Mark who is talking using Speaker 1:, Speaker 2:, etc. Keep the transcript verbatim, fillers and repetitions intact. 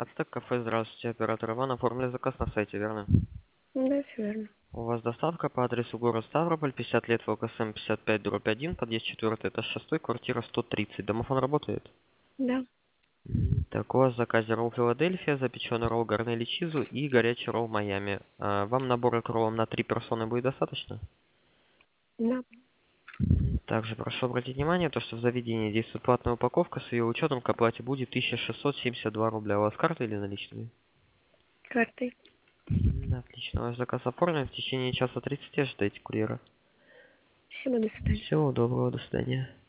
Speaker 1: Ацтек кафе, здравствуйте, оператор Иван, оформили заказ на сайте, верно?
Speaker 2: Да, все верно.
Speaker 1: У вас доставка по адресу город Ставрополь, пятьдесят лет ВКСМ пятьдесят пять дробь один, подъезд четвертый, этаж шестой, квартира сто тридцать. Домофон работает?
Speaker 2: Да,
Speaker 1: М, Так, у вас в заказе ролл Филадельфия, запеченный ролл Гарнелли Чизу и горячий ролл Майами. А, вам набора к роллам на три персоны будет достаточно?
Speaker 2: да.
Speaker 1: М, Также прошу обратить внимание, то, что в заведении действует платная упаковка, с ее учетом к оплате будет тысяча шестьсот семьдесят два рубля. У вас карта или наличные?
Speaker 2: Картой.
Speaker 1: М, Отлично, ваш заказ оформлен. В течение часа тридцати ожидайте курьера.
Speaker 2: Спасибо, до свидания.
Speaker 1: Всего доброго, до свидания.